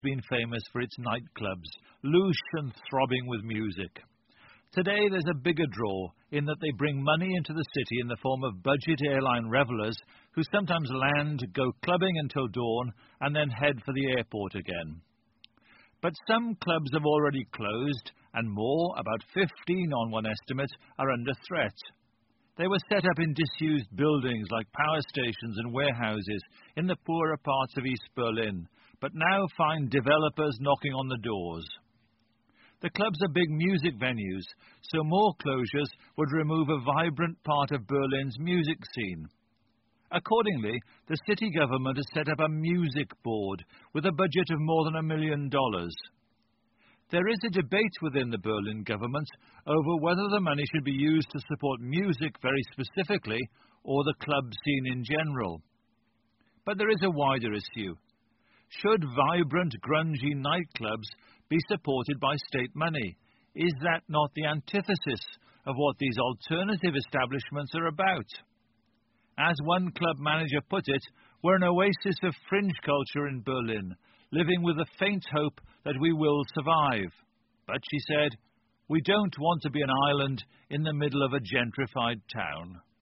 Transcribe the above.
been famous for its nightclubs, loose and throbbing with music. Today there's a bigger draw in that they bring money into the city in the form of budget airline revelers who sometimes land, go clubbing until dawn, and then head for the airport again. But some clubs have already closed, and more, about 15 on one estimate, are under threat. They were set up in disused buildings like power stations and warehouses in the poorer parts of East Berlin, but now find developers knocking on the doors. The clubs are big music venues, so more closures would remove a vibrant part of Berlin's music scene. Accordingly, the city government has set up a music board with a budget of more than $1 million. There is a debate within the Berlin government over whether the money should be used to support music very specifically or the club scene in general. But there is a wider issue. Should vibrant, grungy nightclubs be supported by state money? Is that not the antithesis of what these alternative establishments are about? As one club manager put it, we're an oasis of fringe culture in Berlin, living with a faint hope that we will survive. But, she said, we don't want to be an island in the middle of a gentrified town.